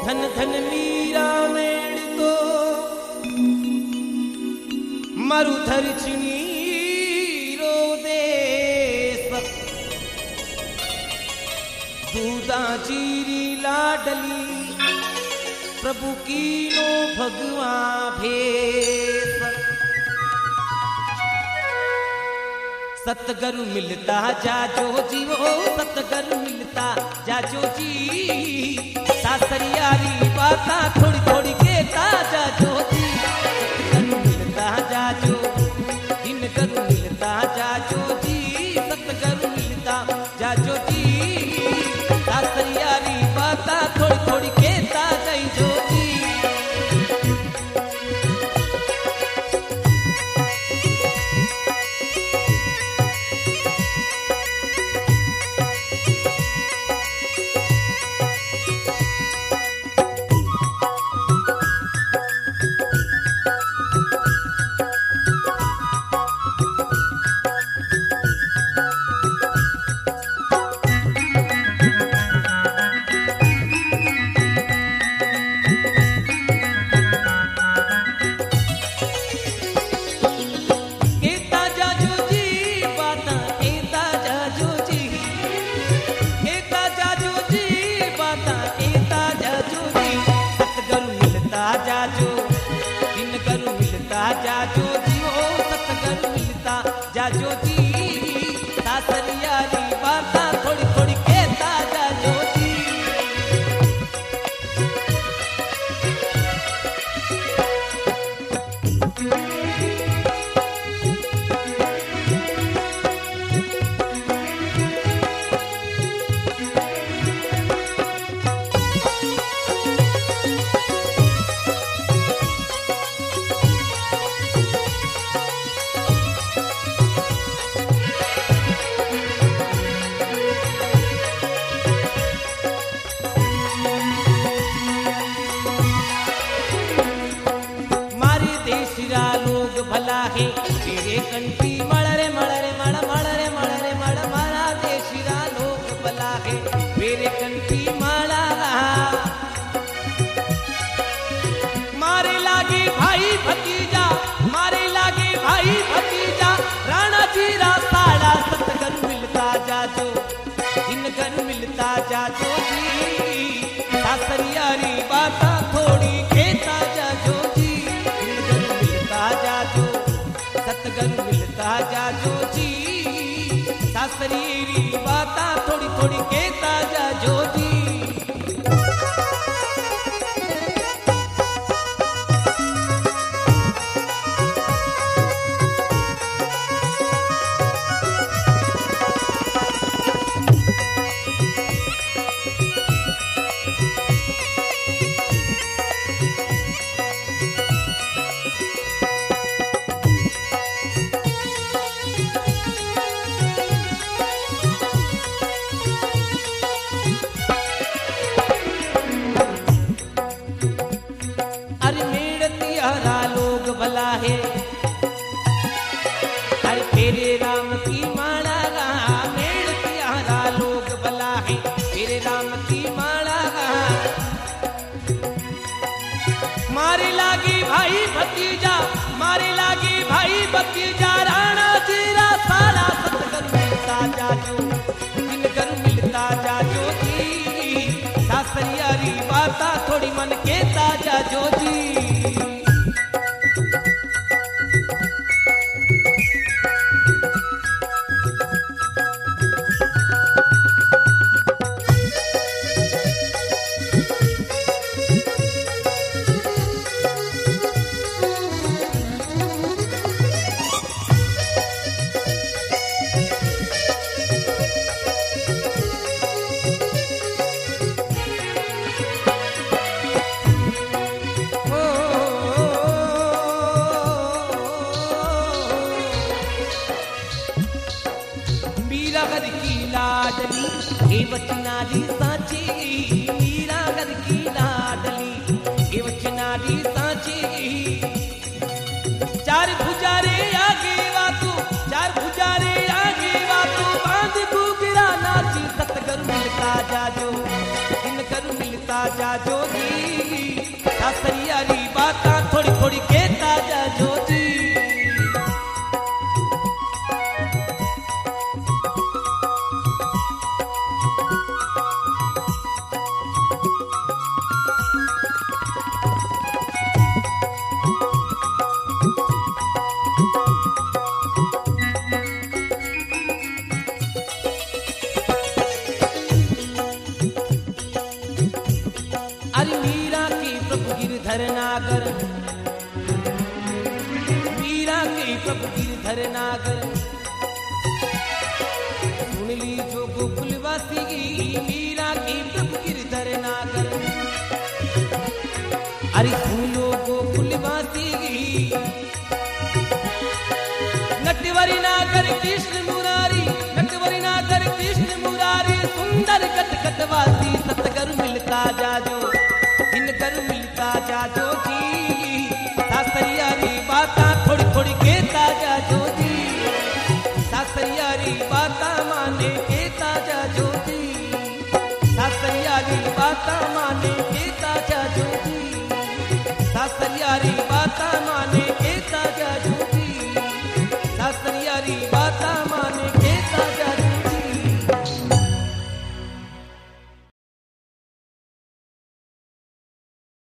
धन धन मीरा मेड़ तो मरुधर चिनी रो देश दूधा चीरी लाडली प्रभु की नो भगवा भेस सतगुरु मिलता जाजो जी वो सतगुरु मिलता जाजो जी सासरियारी बाता थोड़ी थोड़ी कहता जाजो जी सतगुरु मिलता जाजो इन गुरु मिलता जाजो जी सतगुरु मिलता जाजो जी सासरियारी बाता थोड़ी थोड़ी कहता जाजो जी जाजो जी ओ सतगुरु मिलता जाजो जी सासरियारी बाता थोड़ी थोड़ी कहता जाजो जी भला है तेरे कंठी मड़रे मड़रे मड़ मड़रे मड़रे मड़ मारा देशिरा लोग भला है मेरे कंठी मारा मारे लागे भाई भतीजा मारे लागे भाई भतीजा राणा जीरा साड़ा सतगुरु मिलता जाजो इन घर मिलता जाजो जी सासरियारी बाता थोड़ी कहता जाजो जी सतगुरु मिलता जाजो जी सासरी बाता थोड़ी थोड़ी कहता जाजो जी भला है हर तेरे राम की माला मेड़ प्यारा लोग भला है तेरे राम की माला मारे लागे भाई भतीजा मारे लागे भाई भतीजा राणा जीरा साला सतगुरु मिलता जाजो इन घर मिलता जाजो जी सासरियारी बाता थोड़ी मन कहता जाजो जी घर की लाडली हे वचनारी साची मीरा घर की लाडली हे वचनारी साची चार भुजारे आगे वातू चार भुजारे आगे वातू बांध गुगरा नाची सतगुरु मिलता जाजो इन कर मिलता जाजो जी थोड़ी के ताजा जोजी। अरे मीरा की प्रभु गिरधर नागर, मीरा की प्रभु गिरधर नागर, सुन ली जो गोकुलवासी की मीरा की प्रभु गिरधर नागर। अरे सुन लो गोकुलवासी की नटवरी नागर कृष्ण मुरारी, नटवरी नागर कृष्ण मुरारी, सुंदर कटकटवासी सतगुरु मिलता जाजो, इनकर मिलता जाजो जी। सासरियारी बाता थोड़ी थोड़ी के ताजा जोजी, सासरियारी बाता माने के ताजा जोजी, सासरियारी बाता माने के ताजा जोजी, सासरियारी बाता माने के ताजा जोजी, सासरियारी बाता